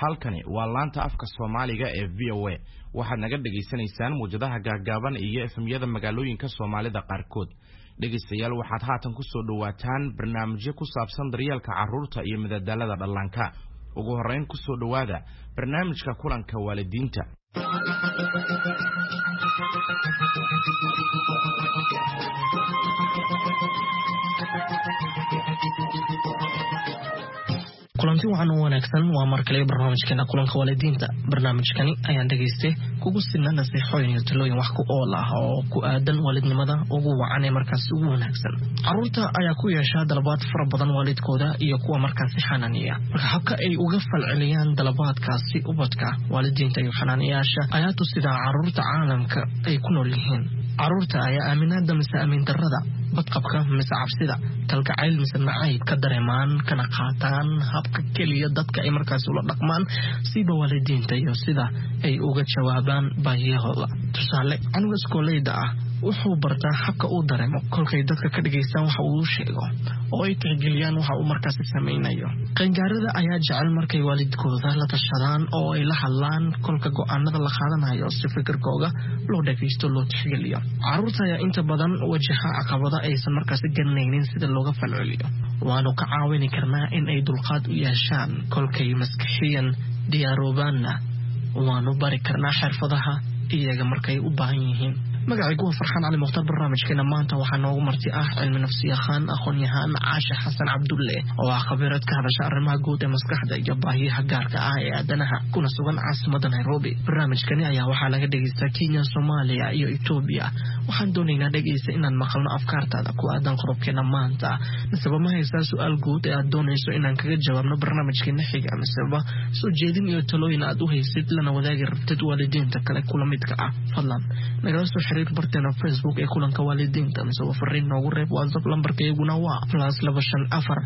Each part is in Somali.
halkani waa laanta afka Soomaaliga ee VOA waxaad naga dhageysanaysaan muujadaha gaagaaban iyo efemyada magaalooyinka Soomaalida qaarkood dhageystayaal waxaad haatan ku soo dhawaataan barnaamijyo ku saabsan daryeelka carruurta iyo madadaalada dhallaanka ugu horeyn ku soo dhawaada barnaamijka kulanka waalidiinta kulanti waxaan u wanaagsan waa markale barnaamijkeena kulanka waalidiinta barnaamijkani ayaan dhageystay kugu sinna nasiixooyin iyo talooyin wax ku ool ah oo ku aadan waalidnimada ugu wacan ee markaas ugu wanaagsan carruurta ayaa ku yeesha dalabaad fara badan waalidkooda iyo kuwa markaas xanaaniya marka habka ay uga falceliyaan dalabaadkaasi ubadka waalidiinta iyo xanaaniyaasha ayaa tusida carruurta caalamka ay ku nool yihiin carruurta ayaa aaminaada mise aamin darrada badqabka mise cabsida kalgacayl mise nacayb ka dareemaan kana qaataan habka keliya dadka ay markaas ula dhaqmaan sida waalidiinta iyo sida ay uga jawaabaan baahiyahooda tusaale canuga iskooleyda ah wuxuu bartaa habka uu dareemo kolkay dadka ka dhageystaan waxa uu sheego oo ay tixgeliyaan waxa uu markaas samaynayo qaangaarada ayaa jecel markay waalidkooda la tashadaan oo ay la hadlaan kolka go'aanada la qaadanayo si fikirkooda loo dhageysto loo tixgeliyo carruurta ayaa inta badan wajaha caqabada aysan markaas garanaynin sida looga falceliyo waanu ka caawin karnaa in ay dulqaad u yeeshaan kolkay maskaxiyan diyaaroobaanna waanu bari karnaa xirfadaha iyaga markay u baahan yihiin magacaygu waa Farxaan Cali Mukhtar barnaamijkeena maanta waxaa noogu marti cilmi nafsiyaqaan aqoon-yahan Caasha Xasan Cabdulle oo ah khabiirad ka hadasha arrimaha guud ee maskaxda iyo baahiyaha gaarka ah ee aadanaha kuna sugan caasimadda Nairobi barnaamijkani ayaa waxaa laga dhageystaa Kenya, Soomaaliya iyo Itoobiya waxaan doonaynaa dhageysta inaan maqalno afkaartaada ku aadan qodobkeena maanta nasaba ma haysaa su'aal guud ee aad doonayso inaan kaga jawaabno barnaamijkeena xiga nasaba soo jeedin iyo talooyin aad u haysid lana wadaagi rabtid waalidiinta kale kula midka ah fadlan nagala soo xiriir barteena Facebook ee kulanka waalidiinta mise fariin noogu reeb WhatsApp lambarkeeguna waa +254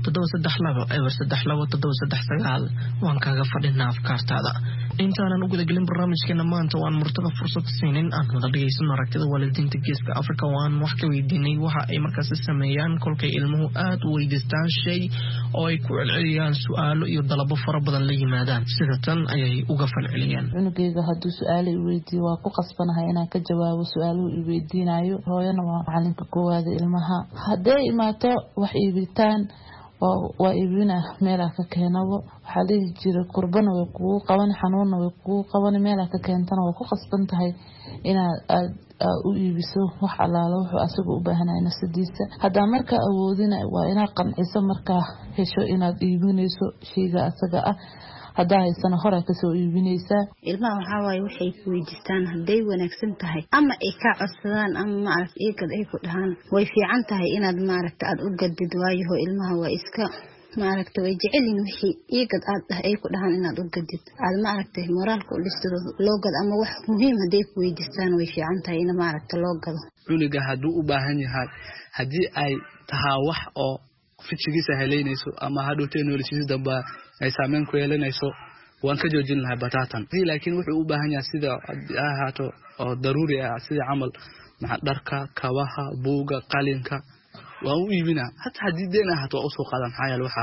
732 waan kaaga fadhinaa afkaartaada intaanan u gudagelin barnaamijkeena maanta waan murtada fursad siinin aan wada dhageysano aragtida waalidiinta geeska Afrika waan wax ka weydiinay waxa ay markaas sameeyaan kolkay ilmuhu aad u weydiistaan shay oo ay ku celceliyaan su'aalo iyo dalabo fara badan la yimaadaan sida tan ayay uga falceliyaan cunugeyga hadduu su'aal ay weydiiyo waa ku qasbanahay inaan ka jawaabo su'aaluhu ay weydiinayo hooyana waa macalinka koowaad ilmaha hadday imaato wax iibitaan waa iibina meelaha ka keenabo waxaa dhihi jiray qurbana way kugu qaban xanuunna way kugu qaban meelaha ka keentana waa ku qasban tahay inaad u iibiso wax alaalo wuxuu asaga u baahanay nafsadiisa hadaa marka awoodina waa inaad qanciso marka hesho inaad iibinayso shayga asaga ah hadaa haysana hore ka soo iibinaysaa ilmaha waxa way waxay ku weydiistaan haday wanaagsan tahay ama ay ka codsadaan ama maaragtay eegad ay ku dhahaan way fiican tahay inaad maaragtay aad u gadid waayo ilmaha waa iska maaragtay way jecelin wixii eegad aad ay ku dhahaan inaad u gadid aad maaragtay moraalka u dhisto loo gad ama wax muhiim haday ku weydiistaan way fiican tahay in maaragtay loo gado cunuga haduu u baahan yahay hadii ay tahay wax oo fijigiisa heleynayso ama haduu technology damba ay saameyn ku yeelanayso waan ka joojin lahaa batatan laakiin wuxuu u baahan yahay sida ahaato oo daruuri ah sida amal dharka kawaha buuga qalinka waan u iibina hatta hadii deena ahaato oo soo qaadan xayal wax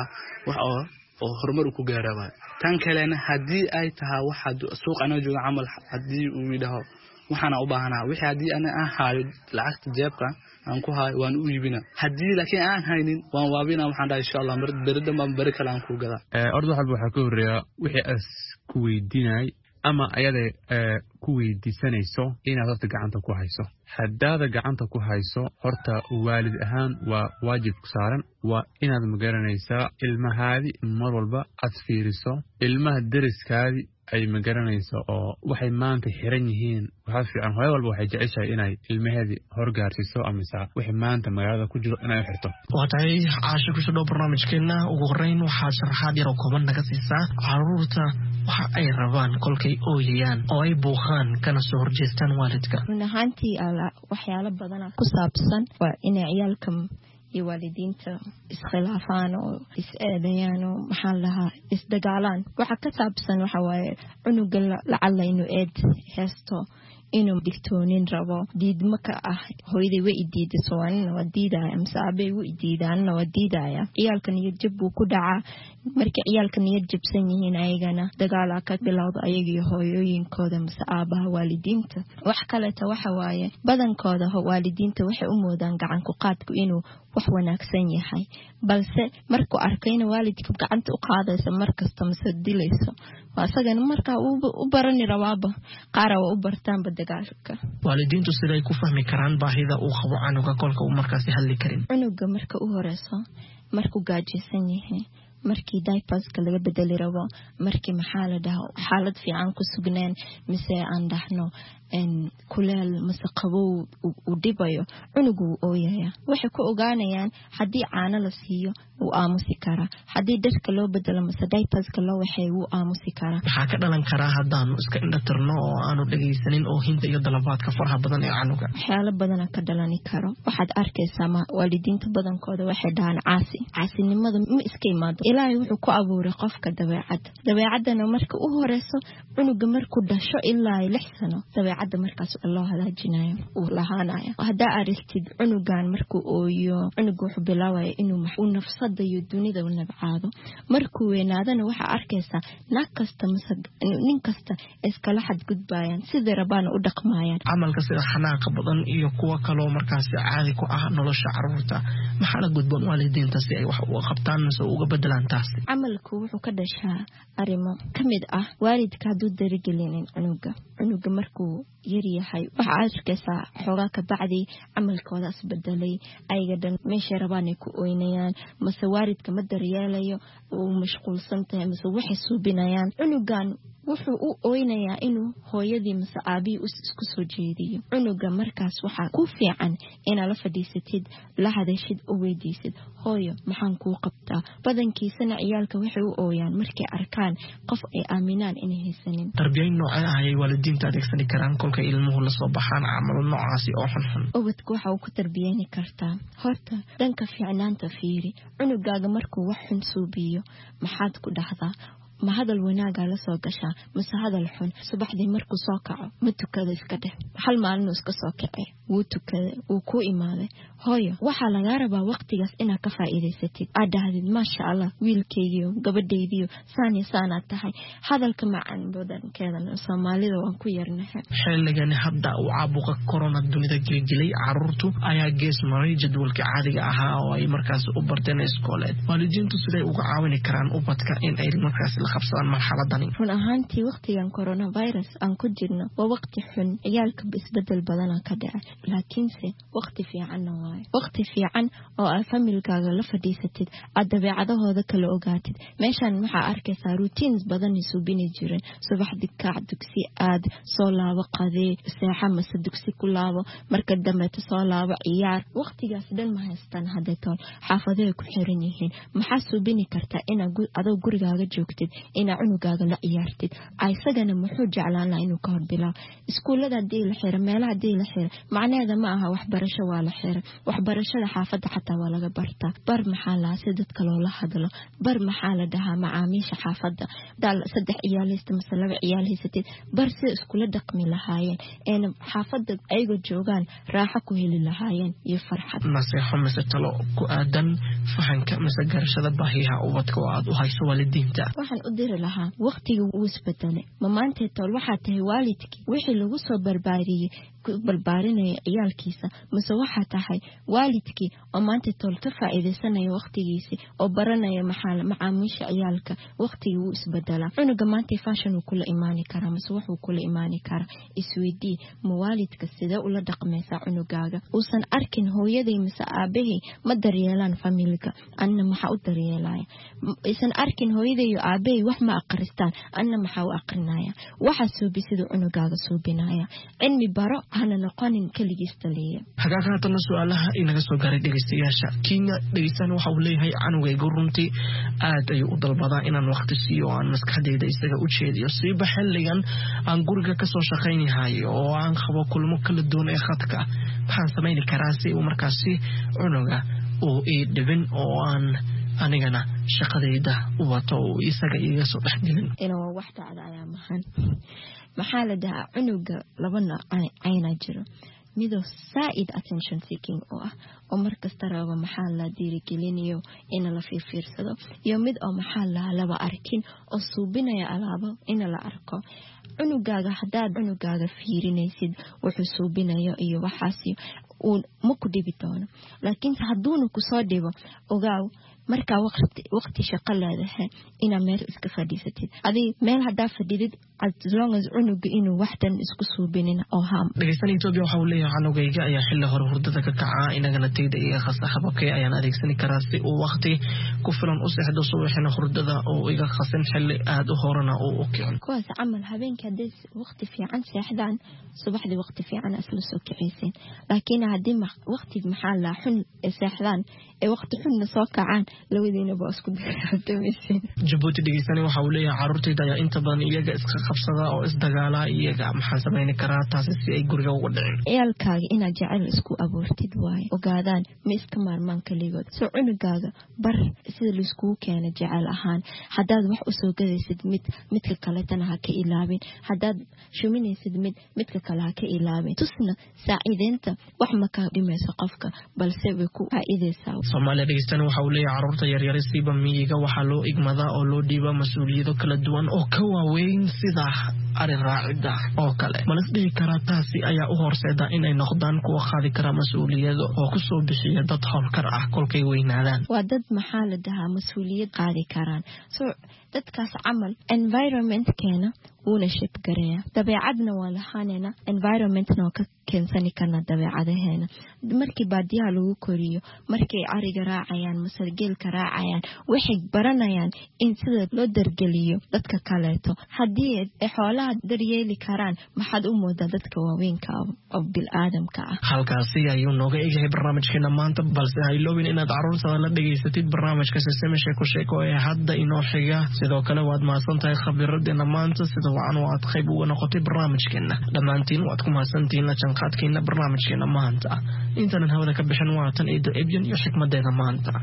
oo horumar ku gaaraba tan kalena hadii ay tahay waxa suuq ana jooga amal hadii uu yidhaho waxana u baahanahay wixii hadii ana ahaayo lacagta jeebka aan ku haay waan u iibina hadii laakiin aan haynin waan waabina waxaan dhahay insha Allah barida ma bari kala aan ku gada ordo halba waxa ka horeeya wixii as ku weydiinay ama ayada ku weydiisanayso inaad horta gacanta ku hayso haddaad gacanta ku hayso horta waalid ahaan waa waajib ku saaran waa inaad magaranaysaa ilmahaadi mar walba aad fiiriso ilmaha deriskaadi ay magaranayso oo waxay maanta xiran yihiin waxa fiican hooyo walba waxay jeceshahay inay ilmaheedi horgaarsiiso ama wixii maanta magaalada ku jiro inay xirto waday Caasha ku soo barnaamijkeena ugu horeyn waxa sharaxaad yar oo kooban naga siisaa carruurta waxa ay rabaan kolkay ooyayaan oo ay buuqaan kana soo horjeestaan waalidka runaantii waxyaalo badan ku saabsan waa in ciyaalka iyo waalidiinta iskhilaafaan oo is-eedayaan oo maxaa lahaa isdagaalaan waxa ka saabsan waxa waaye cunuga lacala inuu eed heesto inuu digtoonin rabo diidma ka ah hooyaday way diidaso anna waa diidaya masaabay way diidaanna waa diidaya ciyaalka niyad jab buu ku dhacaa markii ciyaalka niyad jabsan yihiin ayagana dagaal ka bilowdo ayaga hooyooyinkooda masaabaha waalidiinta wax kale waxa waaye badankooda waalidiinta waxay u moodaan gacan ku qaadku inuu wax wanaagsan yahay balse markuu arkayna waalidka gacanta u qaadaysa markasta masadilayso waasagan marka u barani rawaaba qaar u bartaan badagaalka waalidiintu siday ku fahmi karaan baahida uu qabo canuga kolka uu markaas hadli karin canuga marka u horeyso markuu gaajaysan yahay markii diaperska laga bedeli rabo markii maxaa la dhahaa xaalad fiican ku sugneen mise aan dhahno kuleel mise qabow u dhibayo cunugu ooyaya waxay ku ogaanayaan haddii caano la siiyo uu aamusi karaa haddii dharka loo bedelo mise diaperska loo waxay uu aamusi karaa waxaa ka dhalan karaa haddaanu iska indhatirno oo aanu dhagaysanin oo hinta iyo dalabaadka faraha badan ee canuga waxyaalo badana ka dhalani karo waxaad arkaysaa waalidiinta badankooda waxay dhahaan caasinimada ma iska imaado ilaahay wuxuu ku abuuray qofka dabeecadana marka u horeyso cunuga markuu dhasho ilaa 6 sano dabeecadda markaas loo hagaajinayo uu lahaanayo hadaa aragtid cunugan markuu ooyo cunugu wuxuu bilaabaya inuu nafsada iyo dunida u nabcaado markuu weynaadana waxa arkaysaa naag kasta nin kasta iskala xadgudbayaan sidii rabaan u dhaqmayaan camalka sida xanaaqa badan iyo kuwa kale markaas caadi ku ah nolosha carruurta maxaa la gudboon waalidiinta si ay wax u qabtaan mise uga bedelaan taas camalku wuxuu ka dhashaa arimo kamid ah waalidka haduu darigelinin cunuga markuu yar yahay waxa arkaysaa xogaa ka bacdi camalkooda isbedelay ayaga dhan meesha rabaan ay ku oynayaan mase waalidka ma daryeelayo uu mashquulsan tahay mase waxay suubinayaan cunugan wuxuu u oynayaa inuu hooyadii mise aabii isku soo jeediyo cunuga markaas waxa ku fiican inaad la fadhiisatid la hadashid oo weydiisid hooyo maxaan kuu qabtaa badankiisana ciyaalka waxay u ooyaan markay arkaan qof ay aaminaan inay haysanin tarbiyayn noocee ah ay waalidiinta adeegsan karaan kolka ilmuhu la soo baxaan camal noocaasi oo xunxun ubadku waxa uu ku tarbiyayni kartaa horta dhanka fiicnaanta fiiri cunugaaga markuu wax xun suubiyo maxaad ku dhahdaa ma hadal wanaaga la soo gashaa mise hadal xun subaxdii markuu soo kaco ma tukada iska dheh hal maalin iska soo kacay wuu tukaday wuu ku imaaday hooyo waxa laga rabaa waqtigaas inaad ka faa'iideysatid aad dhahdid maasha Allah wiilkaygiyo gabadhaydiyo saana tahay hadalka macaan badankeedana Soomaalida waan ku yarnahay xilligan hadda uu caabuqa corona dunida gelgelay carruurtu ayaa gees maray jadwalka caadiga ahaa oo ay markaas u barteen iskooleed waalidiintu siday uga caawin karaan ubadka in ay markaas qabsadaan marxaladani run ahaantii waqtigan coronavirus aan ku jirno waa waqti xun ciyaalka isbedel badan ka dhacay laakiinse waqti fiican waaye waqti fiican oo aad familkaaga la fadhiisatid aad dabeecadahooda kala ogaatid meeshan waxaa arkaysaa routines badan isu bini jireen subaxdii kaac dugsi aad soo laabo qadee seexa mase dugsi ku laabo marka dambe soo laabo ciyaar waqtigaas dhan ma haystaan hadda tool xaafadeey ku xiran yihiin maxaa soo bini kartaa inaad adoo gurigaaga joogtid ina cunugaaga la ciyaartid aysagana muxuu jeclaan lahaa inuu ka hor bilaabo iskuulada hadii la xiro meelaha hadii la xiro macnaheeda ma aha waxbarasho waa la xiro waxbarashada xaafadda xataa waa laga bartaa bar maxaa la si dadka loola hadlo bar maxaa la dhahaa macaamiisha xaafadda dal 3 ciyaalista mise 2 ciyaalaysatid bar si iskula dhaqmi lahaayeen xaafadda ayagoo joogaan raaxo ku heli lahaayeen iyo farxad nasiixo mise talo ku aadan fahanka mise garashada baahiyaha ubadka oo aad u hayso waalidiinta waxaan u diri lahaa waqtiga uu isbedelay maanta tool waxa tahay waalidkii wixii lagu soo barbaarinaya ciyaalkiisa mise waxa tahay waalidkii oo maanta tool ka faa'iideysanaya waqtigiisa oo baranaya macaamiisha ciyaalka waqtiga uu isbedelaa cunuga maanta fashion uu kula imaani kara mise wuxuu kula imaani kara isweydii ma waalidka sida ula dhaqmaysa cunugaaga uusan arkin hooyaday mise aabahay ma daryeelaan familka anna maxaa u daryeelaya isan arkin hooyaday iyo aabahay wax ma aqristaan anna maxaa u aqrinaya waxa suubisida cunugaaga suubinaya cilmi baro hana noqonin kaligiis taliya hagaagana su'aalaha inaga soo gaaray dhageystayaasha Kenya dhageysan waxa uu leeyahay canugayga runtii aad ay u dalbadaa inaan waqti siiyo aan maskaxdayda isaga u jeediyo siiba xilligan aan guriga ka soo shaqaynahay oo aan qabo kulmo kala duwan ee khadka waxaan sameyn karaa si uu markaasi cunuga oo dhibin oo aan anigana shaqadayda u wato isaga iga soo dhaxgelin inuu wax taada ayaa mahan maxaa la dhahaa cunuga laba nooc ayna jiro mido saaid attention seeking oo markasta rabo maxaa la dhiirigelinayo in la fiirsado iyo mid oo maxaa laba arkin oo suubinaya alaabo in la arko cunugaaga hadaad cunugaaga fiirinaysid wuxuu suubinayo iyo waxaasi uu ma ku dhibi doono laakiin haduuna ku soo dhibo ogaaw marka waqti shaqo leedahay ina meel iska fadhiisatid adii meel hadaa fadhidid as long as cunuga inuu waxdan isku suubinin oo haam dhageysan Itoobiya waxa uu leeyahay canugayga ayaa xilli hore hurdada ka kaca inagana tayda iyo khasaxabkay ayaan adeegsan karaa si uu waqti ku filan u seexdo subaxina hurdada oo iga khasan xilli aad u horana oo u kicin kuwaas amal habeenka hadii waqti fiican seexdaan subaxdii waqti fiican asla soo kiciyeen laakiin hadii waqti maxaa la xun seexdaan ee waqti xun soo kacaan labadiina ba isku dagaalameysan Djibouti dhageysan waxa uu leeyahay carruurtayda ayaa inta badan iyaga iska qabsada oo isdagaala iyaga maxaa sameyn karaa taas si ay guriga uga dhicin ciyalkaaga ina jacayl isku abuurtid waay ogaadaan ma iska maarmaan kaligood soo cunugaaga bar sida la isku keena jacayl ahaan hadaad wax u soo gadaysid midka kale tan ha ka ilaabin hadaad shuminaysid midka kale ha ka ilaabin tusna saaciideenta wax ma ka dhimayso qofka balse way ku faa'iideysaa Soomaaliya dhageysan waxa uu leeyahay carruurta yaryar siiba miyiga waxa loo igmada oo loo dhiiba mas'uuliyado kala duwan oo ka waaweyn sida ari raacida oo kale malas dhigi kara taasi ayaa u horseeda inay noqdaan kuwa qaadi kara mas'uuliyado oo ku soo bixiya dad hawlkar ah kolkay weynaadaan waa dad maxaa la dhahaa mas'uuliyad qaadi karaan soo dadkaas camal environment keena una ship gareeya dabeecadna waa lahaanena environmentna ka keensani karna dabeecadaheena markii baadiyaha lagu koriyo markii ariga raacayaan masargeelka raacayaan waxay baranayaan in sida loo dargeliyo dadka kaleeto hadii ay xoolaha daryeeli karaan maxaad u moodaa dadka waaweynka oo bil aadamka ah halkaasi ayuu nooga eegay barnaamijkeena maanta balse ha iloobin inaad carruurta la dhageysatid barnaamijka Sesame Sheeko ee hadda inoo xiga sidoo kale waad maasantahay khabiradena maanta sida wacan waad qayb uga noqotay barnaamijkeena dhamaantiin waad ku maasantiin la janqaadkeena barnaamijkeena maanta intaan hawada ka bixin waatan ee Ebyan iyo xikmadeeda maanta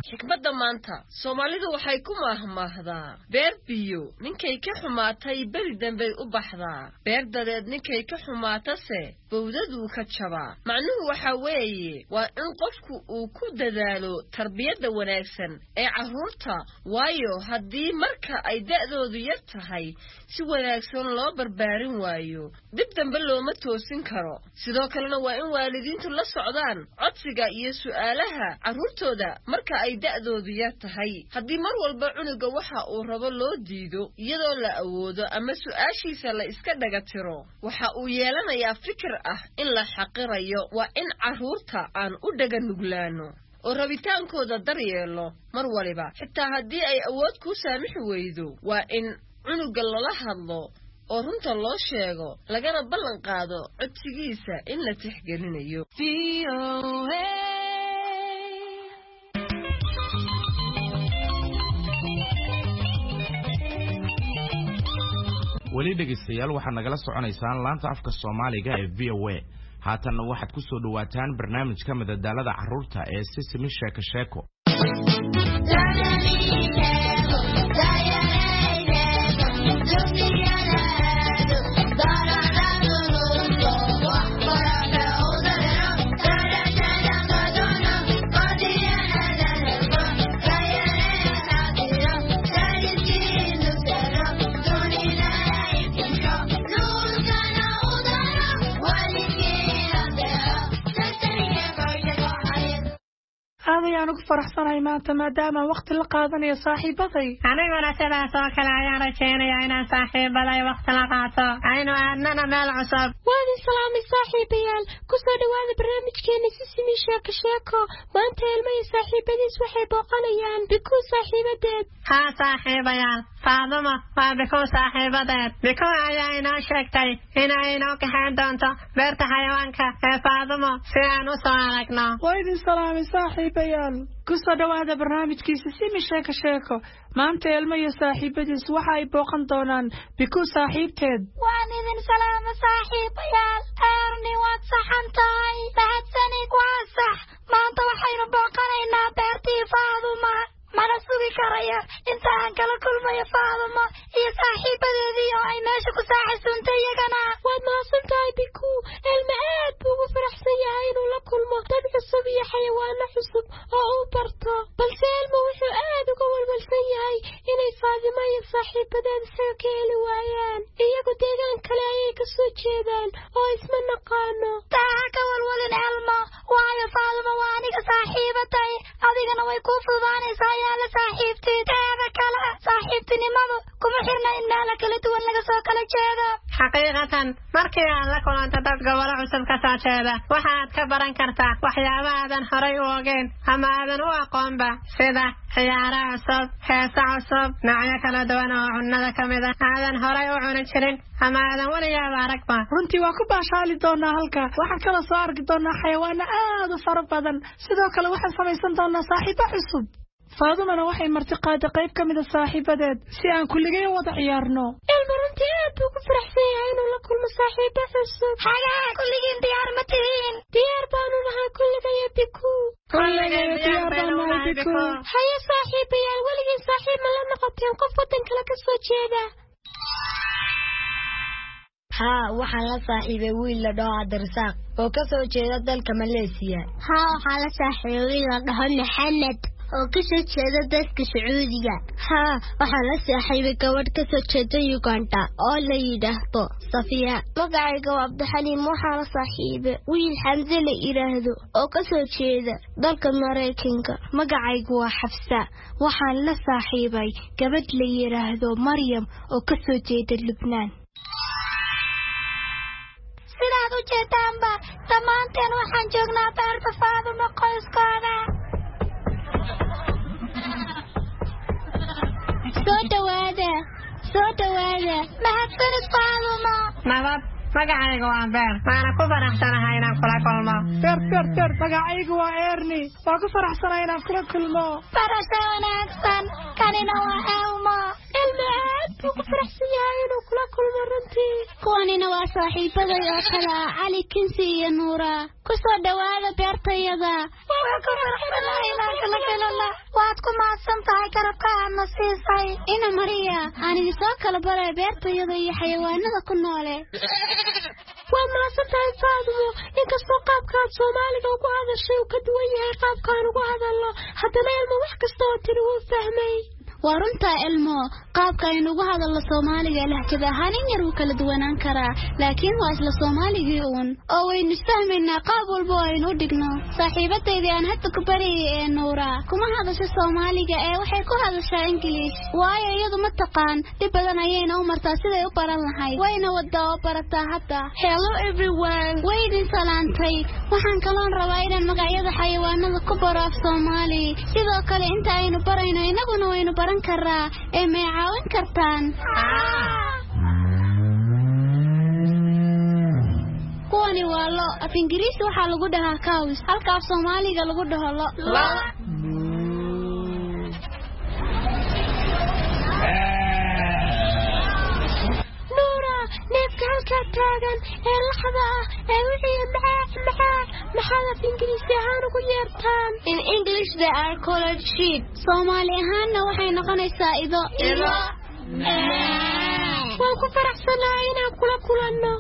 Soomaalidu waxay ku mahmaahdaa beer biyo ninkay ka xumaatay bari dambe u baxdaa beer dadeed ninkay ka xumaatase bowdadu ka jabaa macnuhu waxa weeye waa in qofku uu ku dadaalo tarbiyada wanaagsan ee carruurta waayo hadii marka ay da'doodu yar tahay si wanaagsan loo barbaarin waayo dib dambe looma toosin karo sidoo kalena waa in waalidiintu la socdaan codsiga iyo su'aalaha carruurtooda marka ay da'doodu yar tahay hadii mar walba cunuga waxa uu rabo loo diido iyadoo la awoodo ama su'aashiisa la iska dhaga tiro waxa uu yeelanayaa fikir ah in la xaqirayo waa in carruurta aan u dhaga nuglaano oo rabitaankooda daryeelo mar waliba xitaa hadii ay awood ku saamixi weydo waa in cunuga lala hadlo oo runta loo sheego lagana ballan qaado codsigiisa in la tixgelinayo weli dhegeystayaal waxaad nagala soconaysaan laanta afka Soomaaliga ee VOA haatanna waxaad ku soo dhawaataan barnaamijka madadaalada carruurta ee Sesame Sheeko ayaan ugu faraxsanahay maanta maadaama waqti la qaadanayo saaxiibaday aniguna sidaas oo kale ayaan rajeynayaa inaan saaxiibaday waqti la qaato aynu aadnana meel cusub waad salaamay saaxiibayaal ku soo dhawaada barnaamijkeena Sesame Sheeko maanta ilmo iyo saaxiibadiis waxay booqanayaan Bikuu saaxiibadeed haa saaxiibayaal Faaduma waa Bikuu saaxiibadeed Bikuu ayaa inoo sheegtay inay inoo kaxayn doonto beerta xayawaanka ee Faaduma si aan u soo aragno waad salaamay saaxiibayaal ku soo dhawaada barnaamijkiisa Sesame Sheeko maanta ilmo iyo saaxiibadiis waxa ay booqan doonaan Bikuu saaxiibteed waan idin salaamo saaxiibayaal Ernie waad saxantahay mahadsanid waa sax maanta waxaynu booqanaynaa beertii Faaduma mana sugi karaya inta aan kala kulmayo Faaduma iyo saaxiibadeedii oo ay meesha ku saaxiisuntay iyagana dad cusub iyo xayawaano cusub oo uu barto balse Elmo wuxuu aad uga walwalsan yahay inay Faadimo iyo saaxiibadeed isaga ka heli waayaan iyagu deegaan kale ayay ka soo jeedaan oo isma naqaano taa ka walwalin Elmo waayo Faadimo waa aniga saaxiibatay adigana way ku fududaanaysaa yaa la saaxiibtid teeda kale saaxiibtinimadu kuma xirna in meel kala duwan laga soo kala jeedo xaqiiqatan markii aad la kulanto dad gobolo cusub ka soo jeeda waxaad ka baran kartaa waxyaabo aadan horay u ogeyn ama aadan u aqoonba sida ciyaaro cusub heeso cusub noocyo kala duwan oo cunnada ka mid ah aadan horay u cuni jirin ama aadan weligaaba aragba runtii waa ku baashaali doonaa halka waxaan kala soo arki doonaa xayawaano aad u fara badan sidoo kale waxaan samaysan doonaa saaxiibo cusub Faadumana waxay martiqaada qayb ka mid ah saaxiibadeed si aan kulligay wada ciyaarno Elmo runtii aad buu ku faraxsan yahay inuu la kulmo saaxiibo cusub hayaa kulligiin diyaar ma tihiin diyaar baanu nahay kulligay Biku haya saaxiibayaal weligiin saaxiib ma la noqoteen qof wadan kale ka soo jeeda waxaan la saaxiibay wiil la dhaho Cabdirasaaq oo ka soo jeeda dalka Malaysia waxaan la saaxiibay wiil la dhaho Maxamed oo ka soo jeeda dalka Sacuudiga waxaan la saaxiibay gabadh ka soo jeeda Uganda oo la yiraahdo Safiya magacayga waa Abdixaliim waxaan la saaxiibay wiil Xamse la yiraahdo oo ka soo jeeda dalka Mareykanka magacaygu waa Xafsa waxaan la saaxiibay gabadh la yiraahdo Maryam oo ka soo jeeda Lebanon sidaad u jeedaanba dhammaanteen waxaan joognaa beerta Faadimo qoyskooda soo dhawaada mahadsanid Faadimo nabad magacaygu waa Beer waana ku faraxsanahay inaan kula kulmo beer magacaygu waa Erni waa ku faraxsanahay inaan kula kulmo barasho wanaagsan kanina waa Elmo aad buu ku faraxsan yahay inuu kula kulmo runtii kuwanina waa saaxiibaday oo kale Cali Kinsi iyo Nuura ku soo dhawaada beertayada waa ku faraxsanahay inaan kula kulmo waad ku mahadsan tahay garabka aad na siisay ina Mariya aan idin soo kala baray beertayada iyo xayawaanada ku noole waa mahadsan tahay Faadimo inkastoo qaabkaad Soomaaliga ugu hadashay uu ka duwan yahay qaabkaan ugu hadalno haddana Elmo wax kasta oo tiri wuu fahmay waa runta Elmo qaabka aynu ugu hadalno Soomaaliga lahjad ahaan yar uu kala duwanaan karaa laakiin waa isla Soomaaligii oo waynu fahmaynaa qaab walba oo aynu dhigno saaxiibadeedii aan hadda ku bariyay Nuura kuma hadasho Soomaaliga waxay ku hadashaa English waayo iyadu ma taqaan dib badan ayayna u martaa siday u baran lahayd wayna wada oo barataa hadda hello everyone waydin salaantay waxaan kaloon rabaa inaan magacyada xayawaanada ku baro af Soomaali sidoo kale inta aynu barayno inaguna waynu baran karaa ma caawin kartaan kuwani waa lo af Ingiriisi waxaa lagu dhahaa cows halka af Soomaaliga lagu dhaho lo Nuura neefka halkaa taagan laxda wixii maxaa af Ingiriisi ahaan ugu yeertaan in English they are called sheep Soomaali ahaanna waxay noqonaysaa ido waan ku faraxsanahay inaan kula kulanno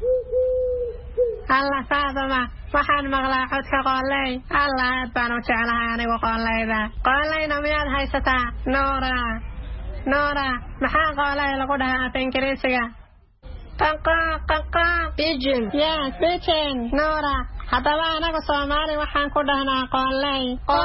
alla Faadimo waxaan maqlaa codka qooley alla aad baan u jeclahay anigu qooleyna miyaad haysataa Nuura maxaa qooley lagu dhahaa af Ingiriisiga pigeon yes pigeon Nuura haddaba anagu Soomaali waxaan ku dhahnaa qooley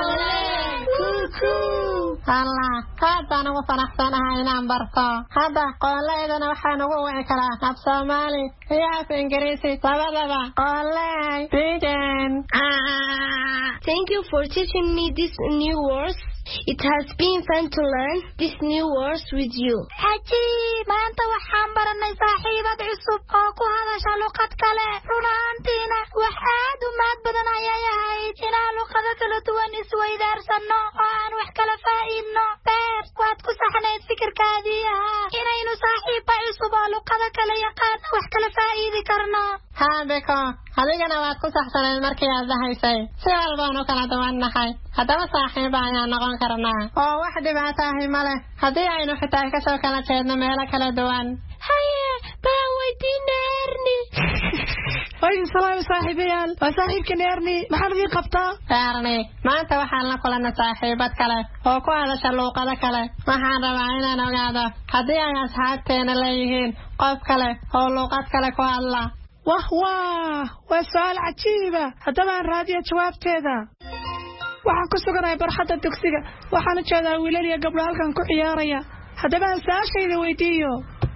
alla aad baan ugu faraxsanahay inaan barto hadda qooleydana waxaan ugu wici karaa af Soomaali iyo af Ingiriisi labadaba qooley pigeon Thank you for teaching me these new words. It has been fun to learn these new words with you. Ajiib, maanta waxaan baranay saaxiibad cusub oo ku hadasha luqad kale. Runaantiina wax aad u maad badan ayay ahayd inaan luqado kala duwan isweydaarsano oo aan wax kala faa'iidno. Beer, waad ku saxnayd fikirkaadii ahaa inaynu saaxiiba cusub oo luqado kala yaqaan wax kala faa'iidi karno. Beko adigana waad ku saxsanayd markii aad dhahaysay si walbaanu kala duwannahay haddaba saaxiiba ayaan noqon karnaa oo wax dhibaato ahi ma leh haddii aynu xitaa ka soo kala jeedno meelo kala duwan haye baa weydiina Erni وين سلام صاحبيال وصاحبك نيرني محل قبطة أرني ما أنت وحنا كلنا صاحبات كله وكو هذا شلوقة كله ما حنا بعينا نقعد هذي يا أصحابتنا ليهين قف كله أو لوقات كله كو الله وهو وسؤال عجيبة هذا ما راديو جواب كذا waxaan ku suganahay barxadda dugsiga waxaan jeedaa wiilal iyo gabdho halkan ku ciyaaraya hadaba saashayda weydiiyo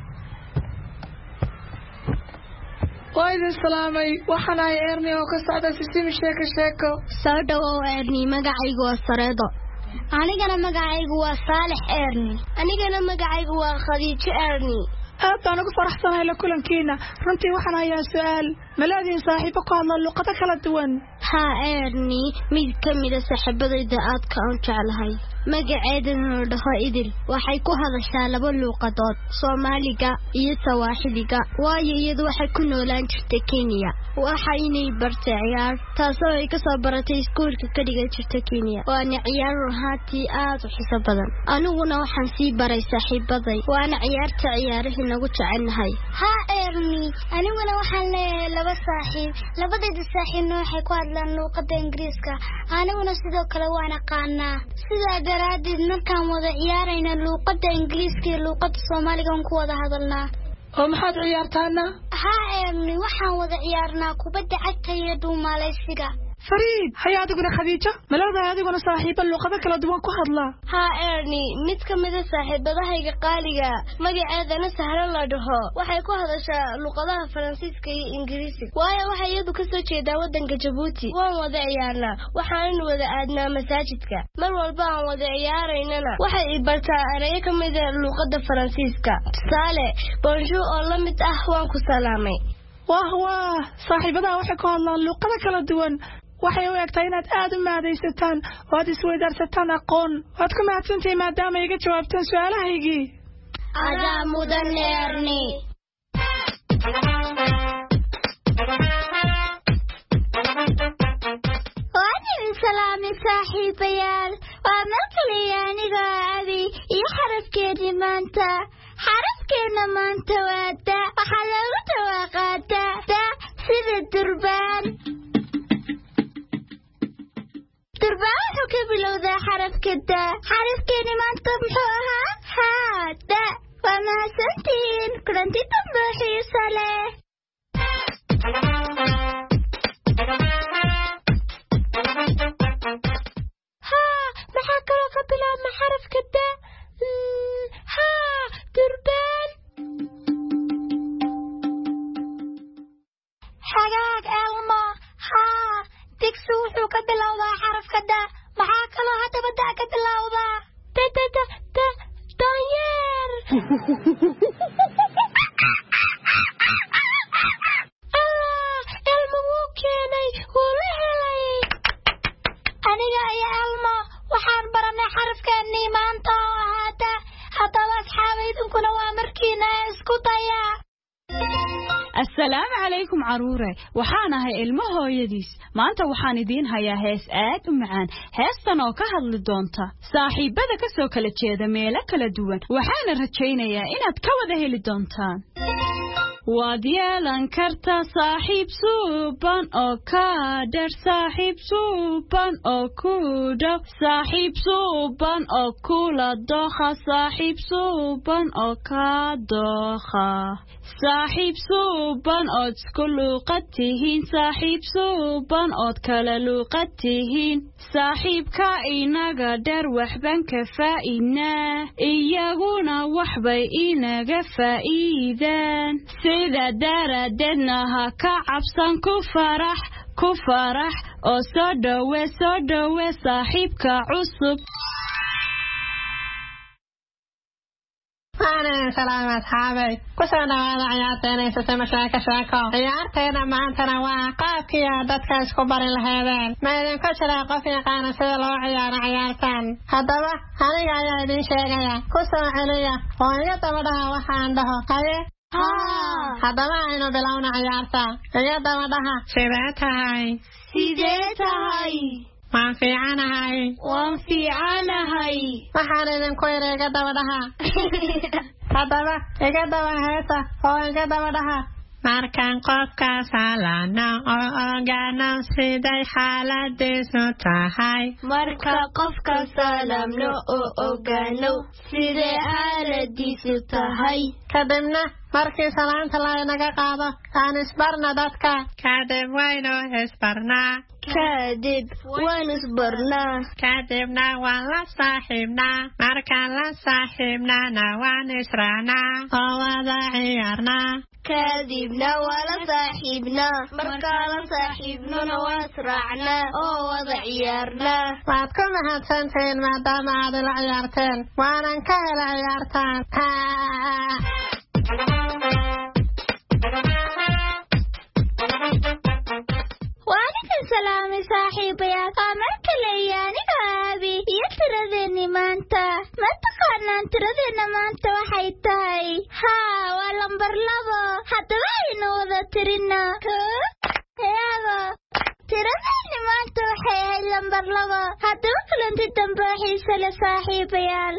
wayda salaamay waxaan ay Erni oo ka socda sisim sheeko soo dhawow Erni magacaygu waa Sareedo anigana magacaygu waa Saalex Erni anigana magacaygu waa Khadiijo Erni أنا فرحتنا إلى كل كينا رنتي وحنا يا سؤال ملاذين صاحبك الله لقطة كلا دوان ها إرني ميد كميدة صاحبة إذاعات كأنت على هاي مقعدنا ردها إدل وحيكو هذا الشالب اللقطات صوماليكا يسواحليكا وايد وحيكونو لانشت كينيا وحيني برتعيار تاسوي كصبرتي سكول كديجا شت كينيا وأنا عيار هاتي حسابا أنا وحنسي بري صاحبتي وأنا عيارت عياره نقول عنها ها إرني أنا وحن لبس صاحب لبدي الصاحب إنه حيكون لنا لقطة إنجليزكا أنا ونسيدو كلا وأنا قانا سيدا درادي نركان وضع عيارين لقطة إنجليزكا لقطة الصومالية ونكو وضع هذلنا ومحاد عيارتانا ها إرني وحن وضع عيارنا كوبدي عكتا يدو ماليسيكا فريد هيا أدقنا خديجة ملاذا أدقنا صاحب اللقطة كلا دوان كو هدلا ها إرني متك مدى صاحب هيك قاليا مجي عادنا سهل الله دهو وحي كو هذا لقطة فرنسيسكا إنجليزي وايا وحي يدو كسو جيدا ودنك جبوتي وان وضع عيارنا وحان وضع أدنا مساجدك مر والبان وضع عياريننا وحي إبرتا أريك مدى لقطة فرنسيسكا سالي بونجو الله متأهوانكو سلامي وهو صاحب هذا وحي كو الله لقطة كلا دوان waxay u egtay inaad aad u maadaysataan oo aad isweydaarsataan aqoon waad ku mahadsantahay maadaama iga jawaabtaan su'aalahaygii adaa mudan Erni وأنا سلامي صاحبيال ومثلي أنيقا أبي يحرف كيدي مانتا حرف كينا مانتا وادا وحلوت وقاتا دا سيد الدربان ترباح كبلو ذا حرف كدا حرف كلمات طمحوها هذا وما سنتين كنتي طمحي صلاة ها محاكا قبلو ما حرف كدا ها تربان حقاق ألما ها تكسوحو كبلوضا حرف كدا معاك الله هذا بدأ كبلوضا طاير الموكيني ولهلي أنا يا ألما وحان برنا حرف كأني ما انتو هذا أصحابي تنكون وامركينا اسكو طيا السلام عليكم عرورة وحانا هاي المهو يديس ما أنت وحان دين هيا هيس آت ومعان هيستان oo ka hadli doonta saaxiibada ka soo kala jeeda meelo kala duwan waxaana rajaynayaa inaad ka wada heli doontaan waad yeelan kartaa saaxiib suuban oo ka dheer saaxiib suuban oo ku dhow saaxiib suuban oo kula dooqa saaxiib suuban oo ka dooqa saaxiib suuban ood isku luuqad tihiin saaxiib suuban ood kala luuqad tihiin saaxiibka inaga dheer waxbaan ka faa'iidnaa iyaguna waxbay inaga faa'iidaan sida daradeedna ha ka cabsan ku farax oo soo dhowe saaxiibka cusub أنا سلام أصحابي كسرنا هذا عيارتنا يسمى شاكو عيارتنا معنا وقاف يا دتك اسكبر الهذان ما ينكسر قفي قانا سيلو عيارتان هذا أنا جاي دين شيء كسر عليا وأنا تبدأ وحانده هاي هذا ما إنه بلاونا عيارتا هي تبدأ سيدتهاي waan fiicanahay waxaan idinku yiri iga daba dhaha haddaba iga daba heesa oo iga daba dhaha markaan qofka salaano oo ogaano siday xaaladiisu tahay marka qofka salaamno oo ogaano siday xaaladiisu tahay kadibna markii salaanta laynaga qaado aan isbarna dadka kadib waynu isbarnaa kadibna waan la saaxiibnaa markaan la saaxiibnana waan israacnaa oo wada ciyaarnaa kadibna waa la saaxiibnaa markaan la saaxiibnona waan israacnaa oo wada ciyaarnaa waad ku mahadsantihiin maadaama aad ila ciyaarteen waanan ka hela ciyaartaan waanikan salaamay saaxiibayaal waa markale iyo aniga aabi iyo tiradeenni maanta ma taqaanaan tiradeenna maanta waxay tahay waa lambar 2 haddaba aynu wada tirino tiradeenni maanta waxay ahayd lambar 2 haddaba kulanti dambe xiise leh saaxiibayaal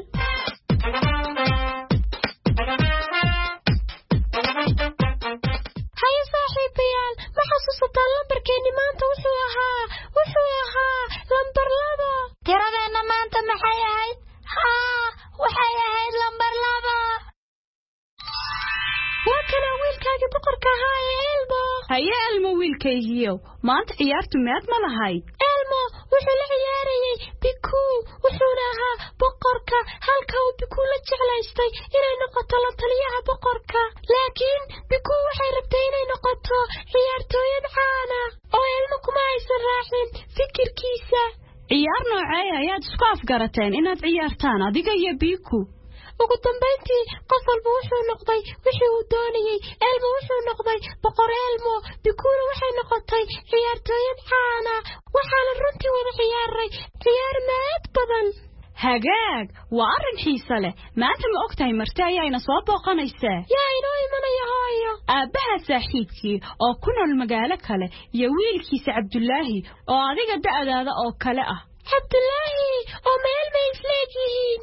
haye saaxiibayaal ma xasuusataan lambarkeenni maanta wuxuu ahaa lambar 2 tiradeenna maanta maxay ahayd waxay ahayd lambar 2 waa kana wiilkaagii boqorka ahaa ee Elmo haye Elmo wiilkaygiiyow maanta ciyaartu meed ma lahayd Elmo wuxuu la ciyaarayay Biku wuxuuna ahaa boqorka halka uu Biku la jeclaystay inay noqoto la taliyaha boqorka laakiin Biku waxay rabtay inay noqoto ciyaartooyad caan ah oo Elmo kuma aysan raacin fikirkiisa ciyaar noocee ayaad isku afgarateen inaad ciyaartaan adiga iyo Biku ugu dambeyntii qof walba wuxuu noqday wixii uu doonayay Elmo wuxuu noqday boqor Elmo Bikuna waxay noqotay ciyaartooyad caan ah waxaana runtii wada ciyaaray ciyaar maad badan hagaag waa arrin xiiso leh maanta ma ogtahay marti ayayna soo booqanaysaa yaa inoo imanaya hooyo aabbaha saaxiibkii oo ku nool magaalo kale iyo wiilkiisa Cabdullaahi oo adiga da'daada oo kale ah Cabdullaahi oo meel bay isleeyihiin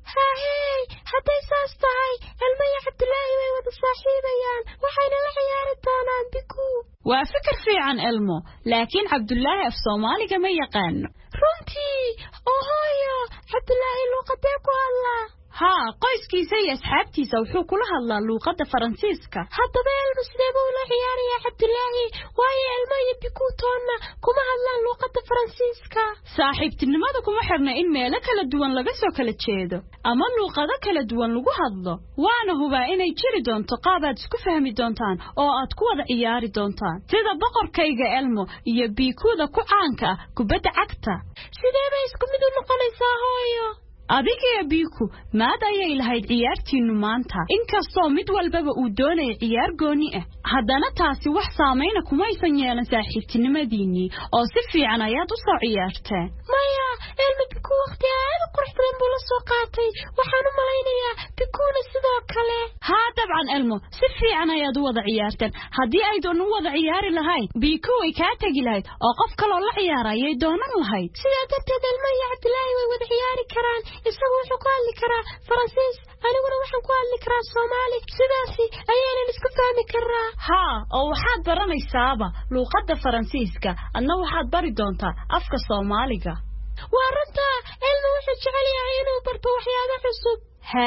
هاي hadday saas tahay Elmo iyo Cabdullaahi way wada saaxiibayaan waxayna la ciyaari doonaan Biku waa fikir fiican Elmo laakiin Cabdullaahi af Soomaaliga ma yaqaano runtii hooyo Cabdullaahi luqadee ku hadlaa qoyskiisa iyo asxaabtiisa wuxuu kula hadlaa luqadda Faransiiska haddaba Elmo sidee buu la ciyaarayaa Cabdullaahi waayo Elmo iyo Biku toonna kuma hadlaan luqadda Faransiiska saaxiibtinimada kuma xirna in meelo kala duwan laga soo kala jeedo ama luqado kala duwan lagu hadlo waana hubaa inay jiri doonto qaab aad isku fahmi doontaan oo aad ku wada ciyaari doontaan sida boqorkayga Elmo iyo Bikuda ku caanka ah kubadda cagta sidee bay isku mid u noqonaysaa hooyo adiga iyo Biku maad ayay lahayd ciyaartiinu maanta inkastoo mid walbaba uu doonay ciyaar gooni ah haddana taasi wax saameyn kuma aysan yeelan saaxiibtinimadiinii oo si fiican ayaad u soo ciyaarteen maya Elmo Biku waqti aad u qurux badan buu la soo qaatay waxaan u malaynayaa Bikuna sidoo kale dabcan Elmo si fiican ayaad u wada ciyaarteen haddii ay doon u wada ciyaari lahayd Biku way ka tagi lahayd oo qof kale oo la ciyaarayay doonan lahayd sidaa darteed Elmo iyo Cabdullaahi way wada ciyaari karaan isagu wuxuu ku hadli karaa Faransiis aniguna waxaan ku hadli karaa Soomaali sidaasi ayaan isku fahmi karaa oo waxaad baranaysaaba luqadda Faransiiska adna waxaad bari doontaa afka Soomaaliga waa runta Elmo wuxuu jecel yahay inuu barto waxyaabo cusub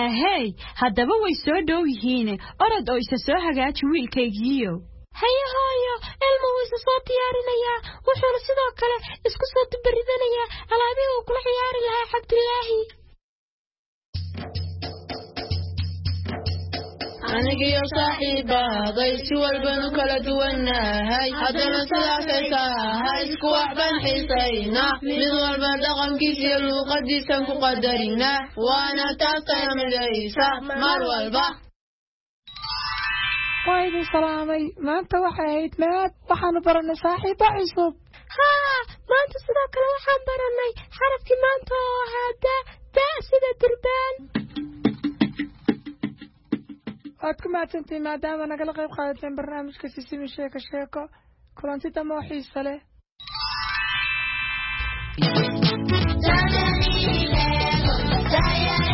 haddaba way soo dhow yihiin orod oo isa soo hagaaji wiilkaygiiyo haye hooyo Elmo wuu isa soo diyaarinayaa wuxuuna sidoo kale isku soo dubaridanayaa alaabihii uu kula ciyaari lahaa Cabdullaahi anigiyo saaxiibaday si walbanu kala duwannahay haddana sidaasay tahay isku waxbaan xiisayna mid walba dhaqankiisa iyo luuqadiisan ku qadarina waana taastana midaysa mar walba waa idin salaamay maanta waxay ahayd maad waxaanu baranay saaxiibo cusub maanta sidoo kale waxaan baranay xarafkii maanta oo ahaa da sida durbaan waad ku mahadsantihiin maadaama nagala qayb qaadateen barnaamijka Sisimi sheeko kulanti dambe oo xiiso leh Daddy,